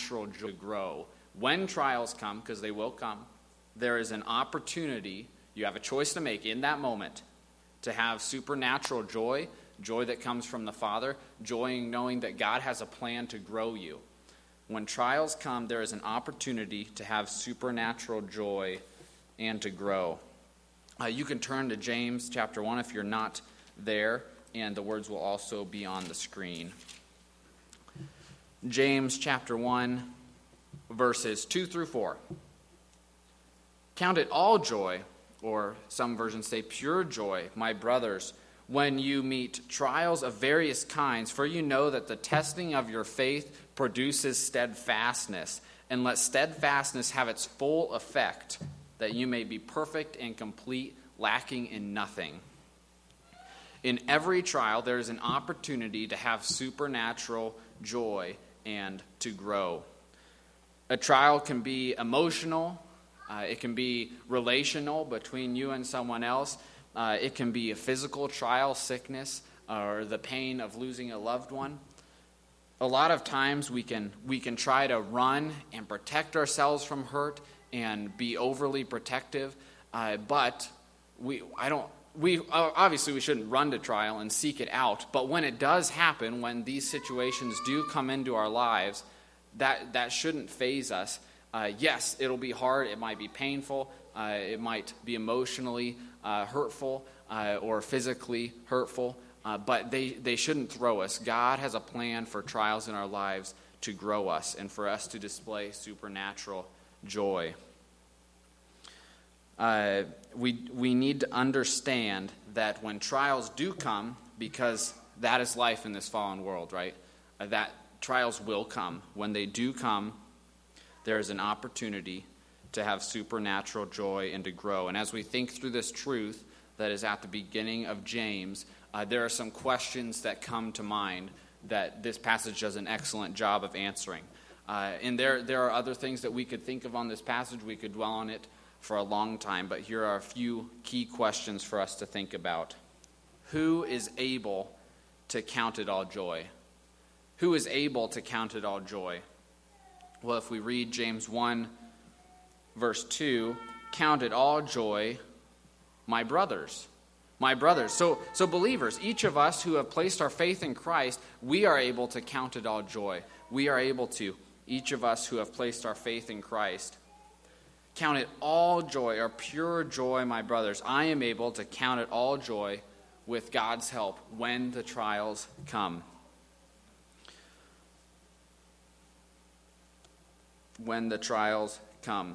supernatural joy to grow. When trials come, because they will come, there is an opportunity, you have a choice to make in that moment, to have supernatural joy, joy that comes from the Father, joy in knowing that God has a plan to grow you. When trials come, there is an opportunity to have supernatural joy and to grow. You can turn to James chapter 1 if you're not there, and the words will also be on the screen. James chapter 1, verses 2 through 4. Count it all joy, or some versions say pure joy, my brothers, when you meet trials of various kinds, for you know that the testing of your faith produces steadfastness. And let steadfastness have its full effect, that you may be perfect and complete, lacking in nothing. In every trial, there is an opportunity to have supernatural joy and to grow. A trial can be emotional. It can be relational between you and someone else. It can be a physical trial, sickness, or the pain of losing a loved one. A lot of times we can try to run and protect ourselves from hurt and be overly protective, but obviously we shouldn't run to trial and seek it out. But when it does happen, when these situations do come into our lives, that shouldn't faze us. Yes, it'll be hard. It might be painful. It might be emotionally hurtful or physically hurtful. But they shouldn't throw us. God has a plan for trials in our lives to grow us and for us to display supernatural joy. We need to understand that when trials do come, because that is life in this fallen world, right? That trials will come. When they do come, there is an opportunity to have supernatural joy and to grow. And as we think through this truth that is at the beginning of James, there are some questions that come to mind that this passage does an excellent job of answering. And there are other things that we could think of on this passage. We could dwell on it for a long time, but here are a few key questions for us to think about. Who is able to count it all joy? Who is able to count it all joy? Well, if we read James 1, verse 2, count it all joy, my brothers. My brothers. So believers, each of us who have placed our faith in Christ, we are able to count it all joy. We are able to, each of us who have placed our faith in Christ. Count it all joy, or pure joy, my brothers. I am able to count it all joy with God's help when the trials come. When the trials come.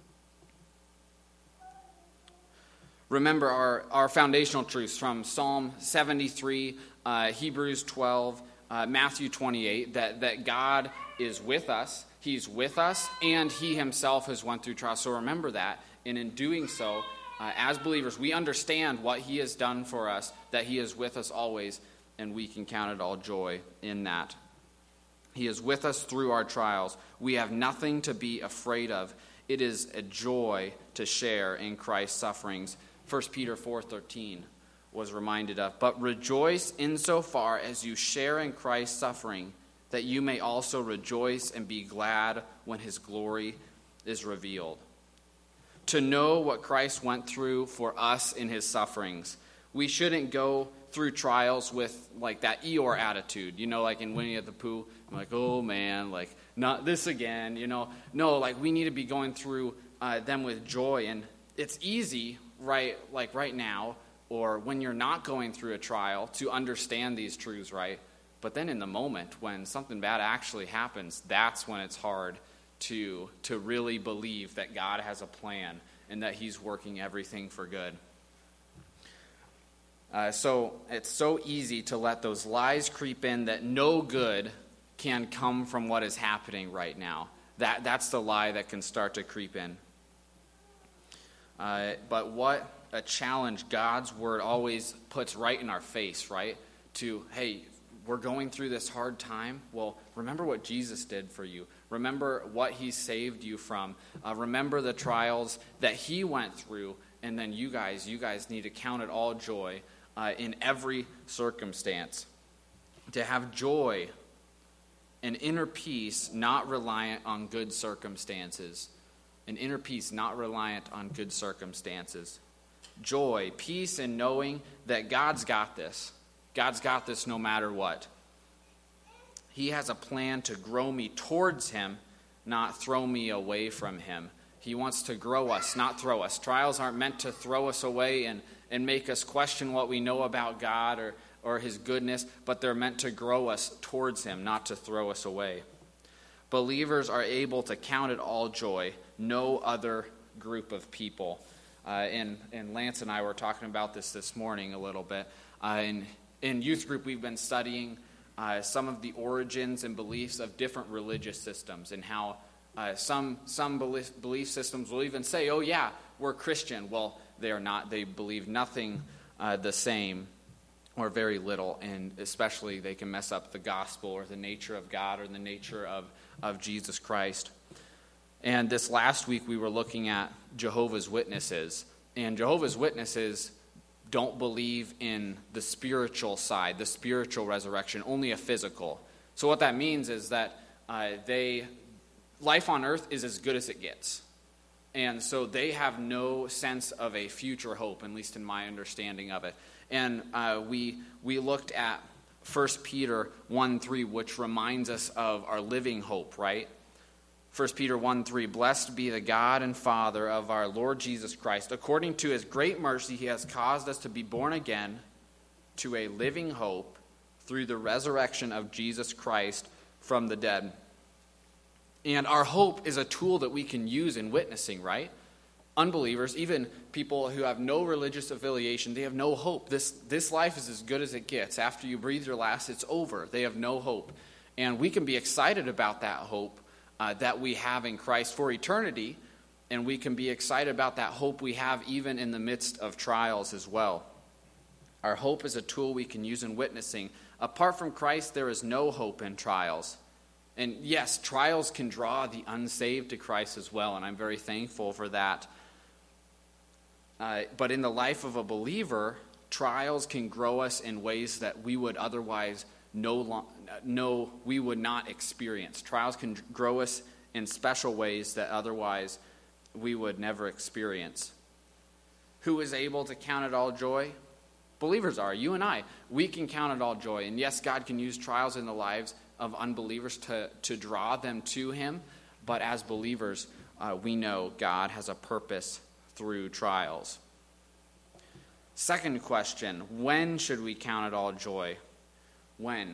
Remember our foundational truths from Psalm 73, Hebrews 12, Matthew 28, that God is with us. He's with us, and he himself has went through trials. So remember that, and in doing so, as believers, we understand what he has done for us, that he is with us always, and we can count it all joy in that. He is with us through our trials. We have nothing to be afraid of. It is a joy to share in Christ's sufferings. 1 Peter 4:13 was reminded of. But rejoice insofar as you share in Christ's suffering, that you may also rejoice and be glad when his glory is revealed. To know what Christ went through for us in his sufferings. We shouldn't go through trials with like that Eeyore attitude, like in Winnie the Pooh, like, oh man, like not this again, No, like we need to be going through them with joy. And it's easy, right now, or when you're not going through a trial, to understand these truths, right? But then in the moment when something bad actually happens, that's when it's hard to really believe that God has a plan and that he's working everything for good. So it's so easy to let those lies creep in that no good can come from what is happening right now. That's the lie that can start to creep in. But what a challenge God's word always puts right in our face, right? To, hey, we're going through this hard time. Well, remember what Jesus did for you. Remember what he saved you from. Remember the trials that he went through. And then you guys need to count it all joy in every circumstance. To have joy an inner peace not reliant on good circumstances. An inner peace not reliant on good circumstances. Joy, peace in knowing that God's got this. God's got this no matter what. He has a plan to grow me towards him, not throw me away from him. He wants to grow us, not throw us. Trials aren't meant to throw us away and make us question what we know about God or his goodness, but they're meant to grow us towards him, not to throw us away. Believers are able to count it all joy. No other group of people. And Lance and I were talking about this morning a little bit. In youth group, we've been studying some of the origins and beliefs of different religious systems, and how some belief systems will even say, oh yeah, we're Christian. Well, they are not. They believe nothing the same, or very little, and especially they can mess up the gospel or the nature of God or the nature of Jesus Christ. And this last week we were looking at Jehovah's Witnesses, and Jehovah's Witnesses don't believe in the spiritual side, the spiritual resurrection, only a physical. So what that means is that life on earth is as good as it gets. And so they have no sense of a future hope, at least in my understanding of it. And we looked at 1 Peter 1:3, which reminds us of our living hope, right? 1 Peter 1:3, blessed be the God and Father of our Lord Jesus Christ. According to his great mercy, he has caused us to be born again to a living hope through the resurrection of Jesus Christ from the dead. And our hope is a tool that we can use in witnessing, right? Unbelievers, even people who have no religious affiliation, they have no hope. This life is as good as it gets. After you breathe your last, it's over. They have no hope. And we can be excited about that hope that we have in Christ for eternity, and we can be excited about that hope we have even in the midst of trials as well. Our hope is a tool we can use in witnessing. Apart from Christ, there is no hope in trials. And yes, trials can draw the unsaved to Christ as well, and I'm very thankful for that. But in the life of a believer, trials can grow us in ways that we would otherwise we would not experience. Trials can grow us in special ways that otherwise we would never experience. Who is able to count it all joy? Believers are. You and I. We can count it all joy. And yes, God can use trials in the lives of unbelievers to draw them to him. But as believers, we know God has a purpose through trials. Second question, when should we count it all joy? When?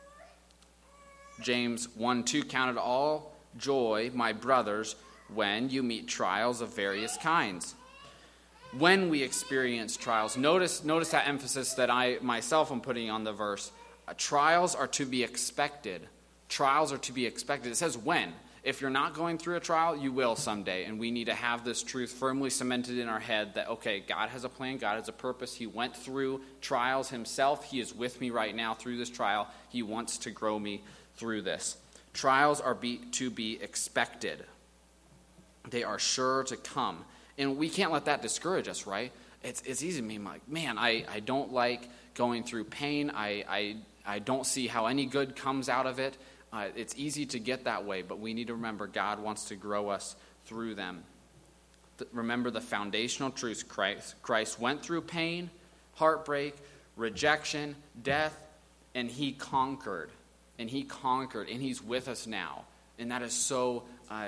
James 1:2, count it all joy, my brothers, when you meet trials of various kinds. When we experience trials, notice that emphasis that I myself am putting on the verse. Trials are to be expected. Trials are to be expected. It says when. If you're not going through a trial, you will someday. And we need to have this truth firmly cemented in our head that, okay, God has a plan, God has a purpose. He went through trials himself. He is with me right now through this trial. He wants to grow me through this. Trials are to be expected. They are sure to come. And we can't let that discourage us, right? It's easy to be like, man, I don't like going through pain. I don't see how any good comes out of it. It's easy to get that way, but we need to remember God wants to grow us through them. Remember the foundational truths. Christ went through pain, heartbreak, rejection, death, and he conquered. And he conquered, and he's with us now. And that is so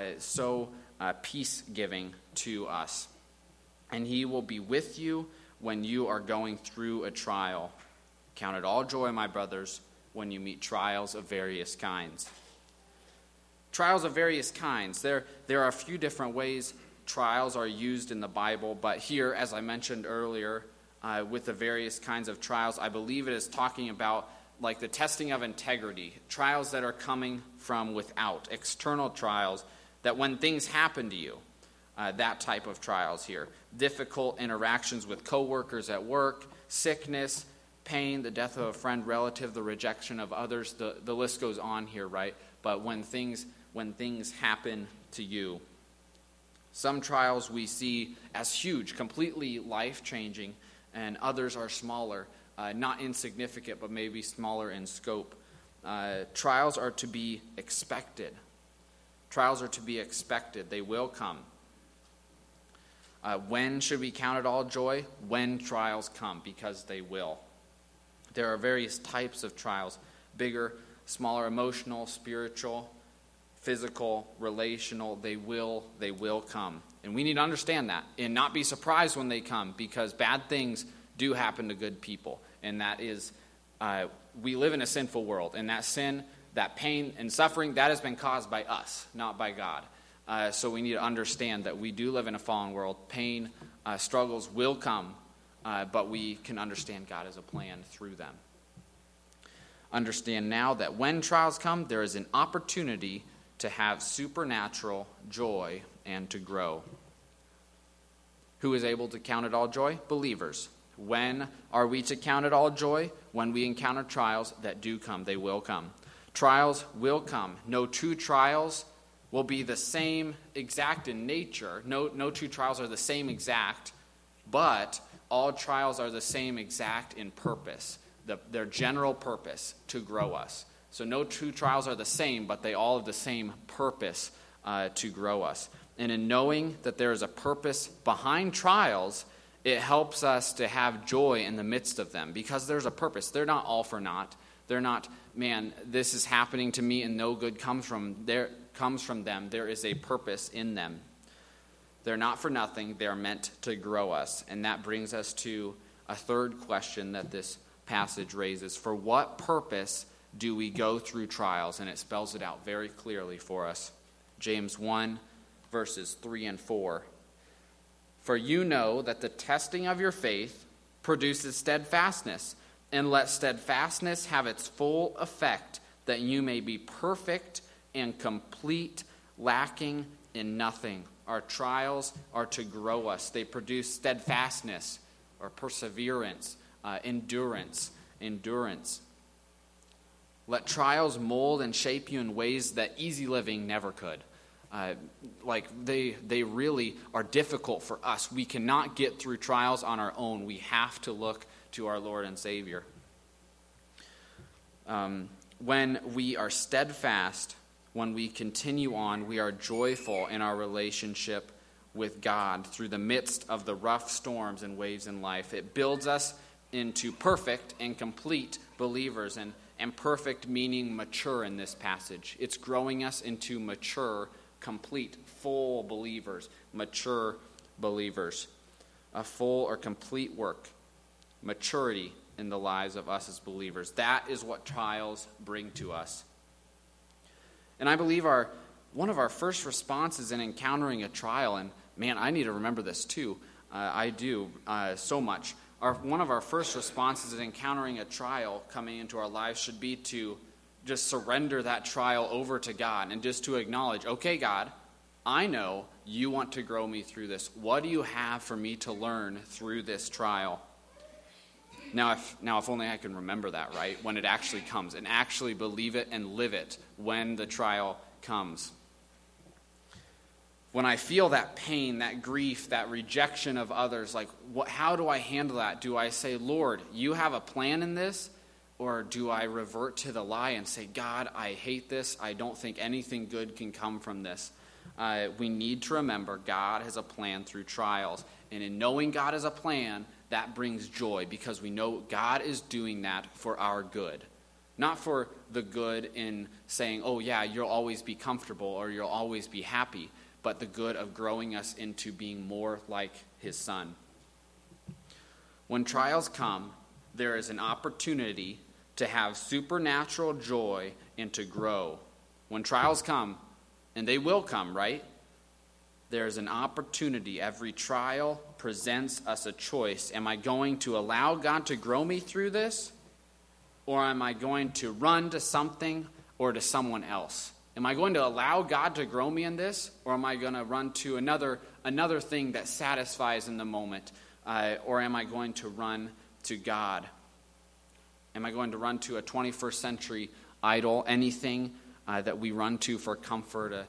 peace-giving to us. And he will be with you when you are going through a trial. Count it all joy, my brothers, when you meet trials of various kinds. Trials of various kinds. There are a few different ways trials are used in the Bible, but here, as I mentioned earlier, with the various kinds of trials, I believe it is talking about like the testing of integrity, trials that are coming from without, external trials, that when things happen to you, that type of trials here. Difficult interactions with coworkers at work, sickness, pain, the death of a friend, relative, the rejection of others, the list goes on here, right? But when things happen to you. Some trials we see as huge, completely life-changing, and others are smaller, not insignificant, but maybe smaller in scope. trials are to be expected. Trials are to be expected. They will come. When should we count it all joy? When trials come, because they will. There are various types of trials, bigger, smaller, emotional, spiritual, physical, relational. They will come. And we need to understand that and not be surprised when they come, because bad things do happen to good people. And that is, we live in a sinful world, and that sin, that pain and suffering, that has been caused by us, not by God. So we need to understand that we do live in a fallen world. Pain, struggles will come, but we can understand God has a plan through them. Understand now that when trials come, there is an opportunity to have supernatural joy and to grow. Who is able to count it all joy? Believers. When are we to count it all joy? When we encounter trials that do come. They will come. Trials will come. No two trials will be the same exact in nature. No two trials are the same exact, but all trials are the same exact in purpose, their general purpose to grow us. So no two trials are the same, but they all have the same purpose to grow us. And in knowing that there is a purpose behind trials, it helps us to have joy in the midst of them, because there's a purpose. They're not all for naught. They're not, man, this is happening to me and no good comes from them. There is a purpose in them. They're not for nothing. They're meant to grow us. And that brings us to a third question that this passage raises. For what purpose do we go through trials? And it spells it out very clearly for us. James 1, verses 3 and 4. For you know that the testing of your faith produces steadfastness, and let steadfastness have its full effect, that you may be perfect and complete, lacking in nothing. Our trials are to grow us. They produce steadfastness or perseverance, endurance. Let trials mold and shape you in ways that easy living never could. They really are difficult for us. We cannot get through trials on our own. We have to look to our Lord and Savior. When we are steadfast, when we continue on, we are joyful in our relationship with God through the midst of the rough storms and waves in life. It builds us into perfect and complete believers, and perfect meaning mature in this passage. It's growing us into mature, complete, full believers, mature believers. A full or complete work, maturity in the lives of us as believers. That is what trials bring to us. And I believe one of our first responses in encountering a trial, and man, I need to remember this too. I do so much. One of our first responses in encountering a trial coming into our lives should be to just surrender that trial over to God and just to acknowledge, okay, God, I know you want to grow me through this. What do you have for me to learn through this trial? Now, if only I can remember that, right, when it actually comes, and actually believe it and live it when the trial comes. When I feel that pain, that grief, that rejection of others, how do I handle that? Do I say, Lord, you have a plan in this? Or do I revert to the lie and say, God, I hate this. I don't think anything good can come from this. We need to remember God has a plan through trials. And in knowing God has a plan, that brings joy, because we know God is doing that for our good. Not for the good in saying, oh yeah, you'll always be comfortable or you'll always be happy, but the good of growing us into being more like his Son. When trials come, there is an opportunity to have supernatural joy and to grow. When trials come, and they will come, right? There's an opportunity. Every trial presents us a choice. Am I going to allow God to grow me through this? Or am I going to run to something or to someone else? Am I going to allow God to grow me in this? Or am I going to run to another thing that satisfies in the moment? Or am I going to run to God? Am I going to run to a 21st century idol? Anything that we run to for comfort,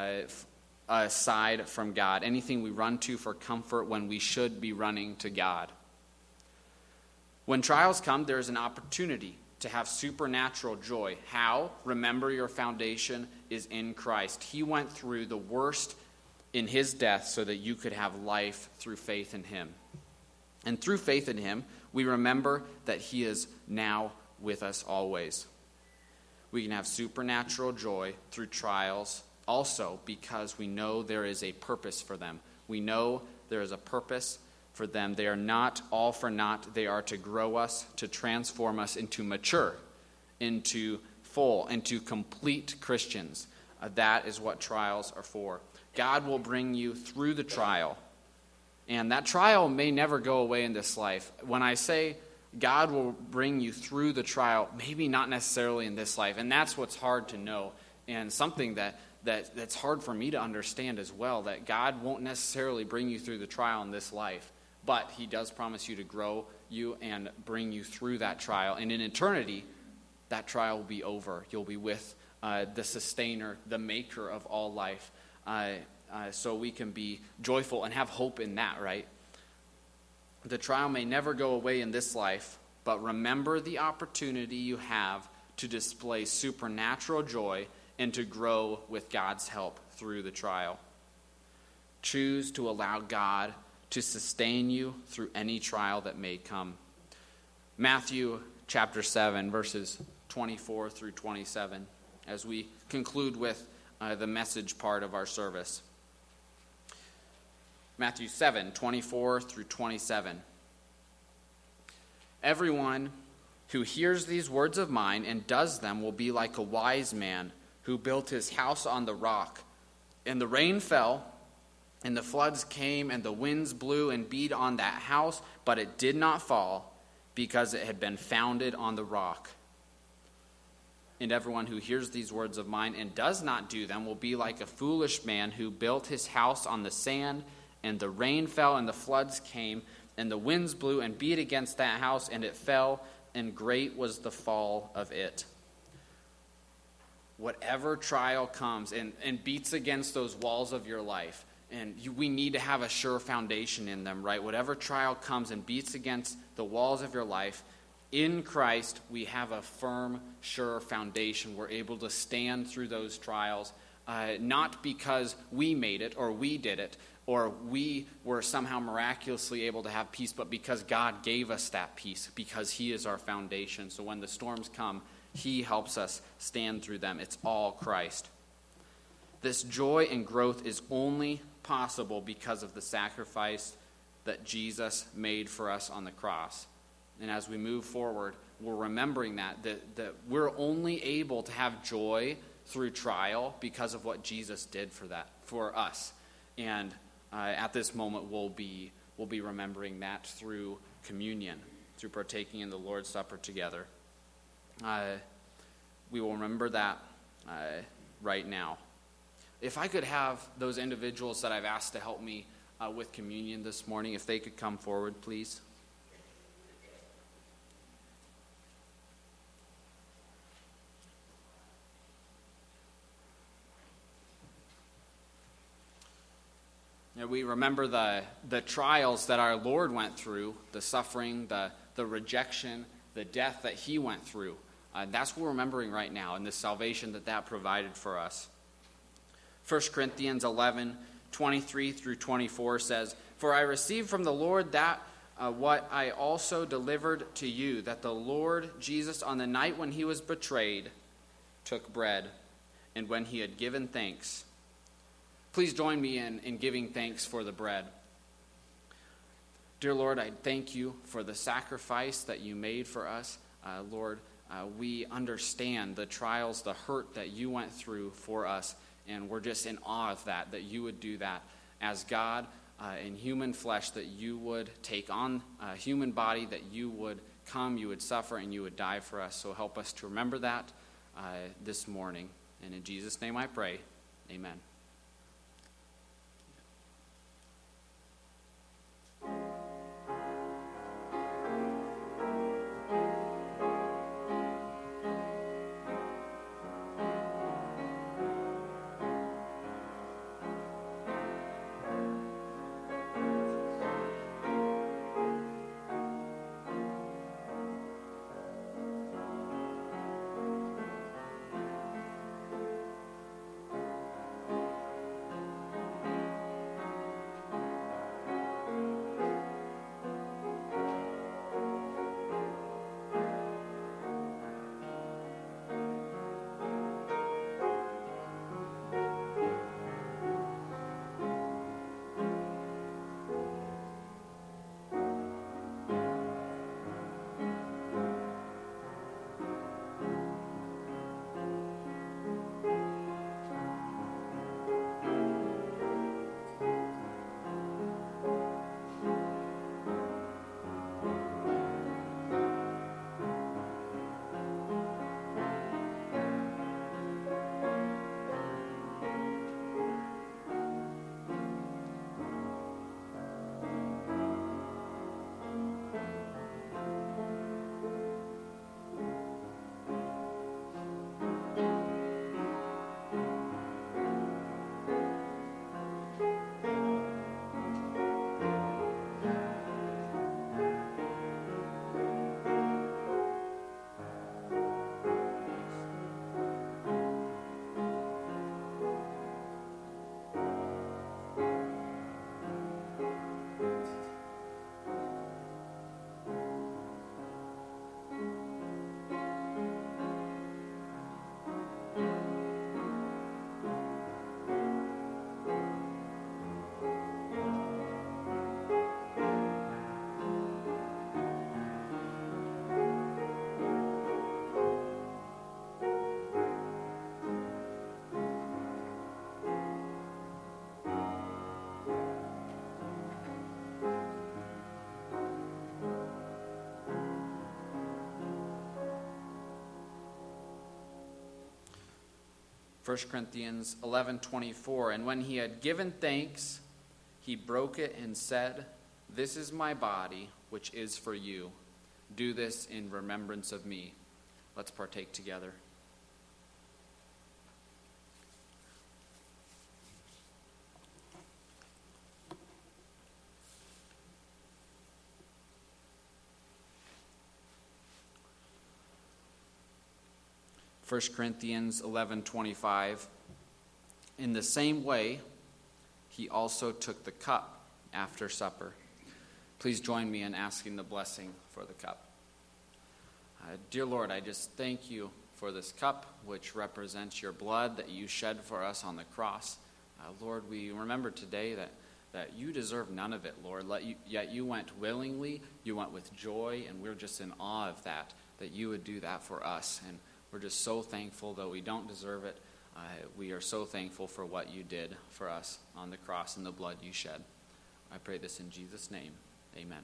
aside from God. Anything we run to for comfort when we should be running to God. When trials come, there is an opportunity to have supernatural joy. How? Remember, your foundation is in Christ. He went through the worst in his death so that you could have life through faith in him. And through faith in him, we remember that he is now with us always. We can have supernatural joy through trials also because we know there is a purpose for them. We know there is a purpose for them. They are not all for naught. They are to grow us, to transform us into mature, into full, into complete Christians. That is what trials are for. God will bring you through the trial. And that trial may never go away in this life. When I say God will bring you through the trial, maybe not necessarily in this life. And that's what's hard to know. And something that's hard for me to understand as well, that God won't necessarily bring you through the trial in this life. But he does promise you to grow you and bring you through that trial. And in eternity, that trial will be over. You'll be with the sustainer, the maker of all life. So we can be joyful and have hope in that, right? The trial may never go away in this life, but remember the opportunity you have to display supernatural joy and to grow with God's help through the trial. Choose to allow God to sustain you through any trial that may come. Matthew chapter 7, verses 24 through 27, as we conclude with the message part of our service. Matthew 7, 24 through 27. Everyone who hears these words of mine and does them will be like a wise man who built his house on the rock. And the rain fell, and the floods came, and the winds blew and beat on that house, but it did not fall, because it had been founded on the rock. And everyone who hears these words of mine and does not do them will be like a foolish man who built his house on the sand, and the rain fell, and the floods came, and the winds blew and beat against that house, and it fell, and great was the fall of it. Whatever trial comes and beats against those walls of your life, and we need to have a sure foundation in them, right? Whatever trial comes and beats against the walls of your life, in Christ we have a firm, sure foundation. We're able to stand through those trials, not because we made it or we did it, or we were somehow miraculously able to have peace, but because God gave us that peace, because he is our foundation. So when the storms come, he helps us stand through them. It's all Christ. This joy and growth is only possible because of the sacrifice that Jesus made for us on the cross. And as we move forward, we're remembering that we're only able to have joy through trial because of what Jesus did for us. And at this moment, we'll be remembering that through communion, through partaking in the Lord's Supper together. We will remember that right now. If I could have those individuals that I've asked to help me with communion this morning, if they could come forward, please. We remember the trials that our Lord went through, the suffering, the rejection, the death that he went through. That's what we're remembering right now, and the salvation that provided for us. 1 Corinthians 11, 23 through 24 says, "For I received from the Lord that what I also delivered to you, that the Lord Jesus, on the night when he was betrayed, took bread, and when he had given thanks." Please join me in giving thanks for the bread. Dear Lord, I thank you for the sacrifice that you made for us. Lord, we understand the trials, the hurt that you went through for us, and we're just in awe of that you would do that as God in human flesh, that you would take on a human body, that you would come, you would suffer, and you would die for us. So help us to remember that this morning. And in Jesus' name I pray, amen. 1 Corinthians 11:24, and when he had given thanks, he broke it and said, "This is my body, which is for you. Do this in remembrance of me." Let's partake together. First Corinthians 11:25, in the same way, he also took the cup after supper. Please join me in asking the blessing for the cup. Dear Lord, I just thank you for this cup, which represents your blood that you shed for us on the cross. Lord, we remember today that you deserve none of it, Lord, yet you went willingly, you went with joy, and we're just in awe of that you would do that for us. And we're just so thankful, though we don't deserve it. We are so thankful for what you did for us on the cross and the blood you shed. I pray this in Jesus' name. Amen.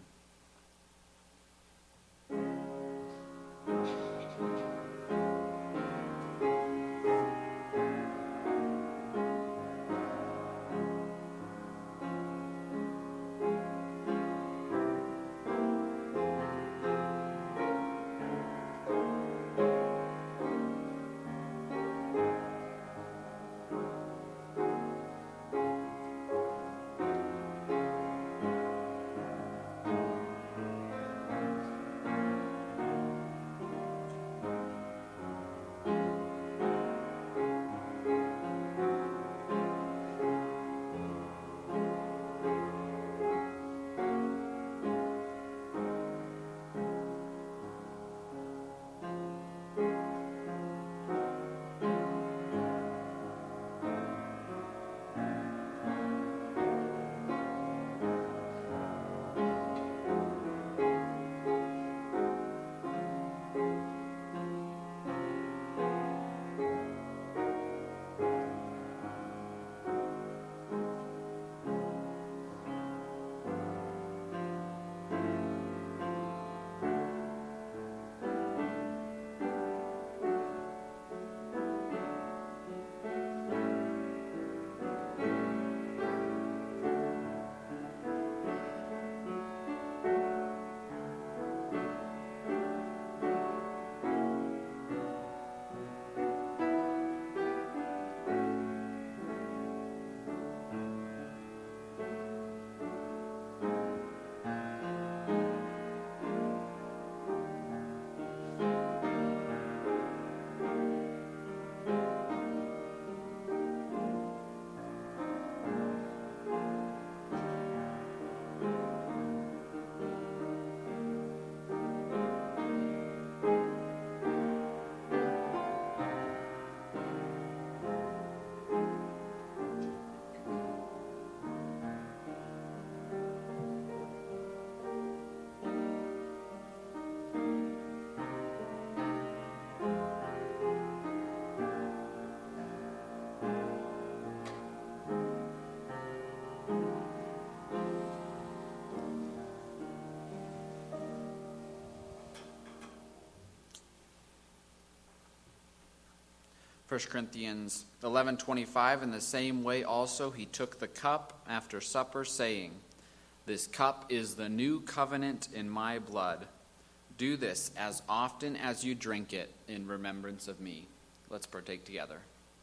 First Corinthians 11:25, in the same way also he took the cup after supper, saying, "This cup is the new covenant in my blood. Do this as often as you drink it in remembrance of me." Let's partake together.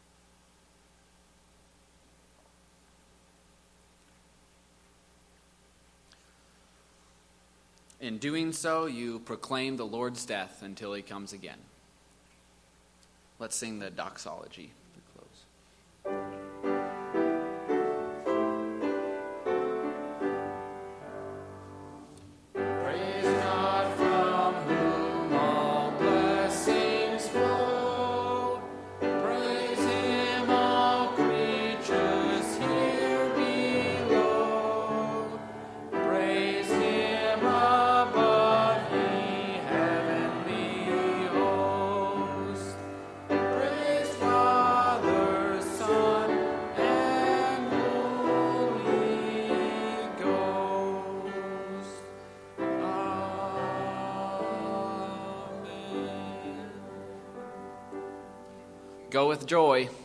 In doing so, you proclaim the Lord's death until he comes again. Let's sing the doxology to close. Go with joy.